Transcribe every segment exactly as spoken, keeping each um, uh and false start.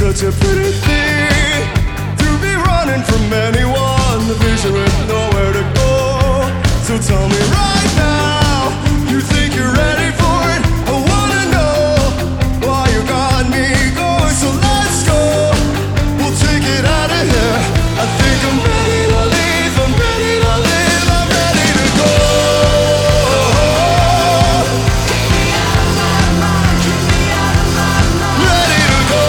such a pretty thing to be running from anyone. The vision with nowhere to go. So tell me right now, you think you're ready for it? I wanna know why you got me going. So let's go, we'll take it out of here. I think I'm ready to leave, I'm ready to live, I'm ready to go. Ready to go.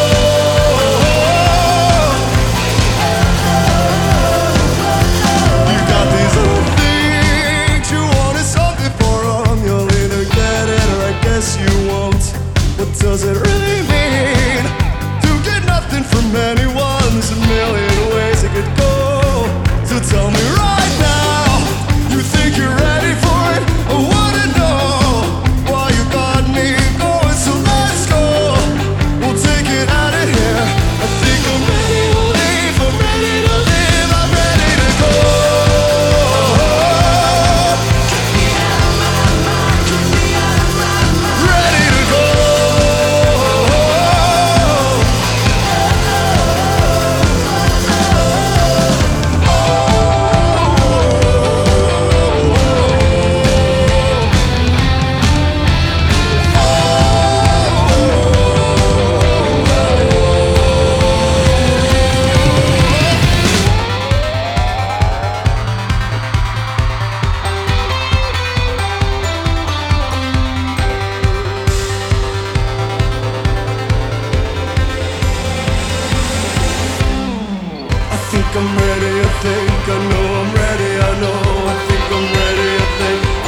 You got these little things you wanted something for 'em. You'll either get it or I guess you won't. What does it really mean to get nothing from anyone? There's a million ways it could go. So tell me right now, you think you're ready for it? I wanna know why you got me going. So let's go, we'll take it out of here. I think I'm ready to leave, I'm ready to live, I'm ready to go. Ready to go. I think I'm ready, I think I know I'm ready, I know, I think I'm ready, I think